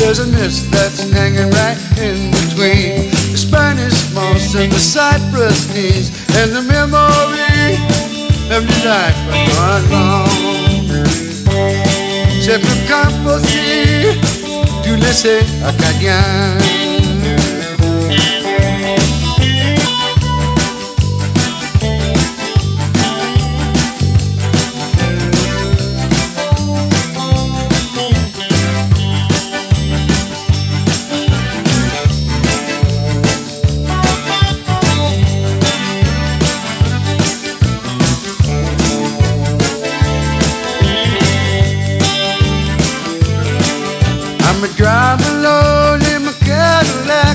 there's a mist that's hanging right in between the Spanish moss and the cypress knees, and the memory of the life gone wrong. C'est plus qu'impossible de laisser à Cadian.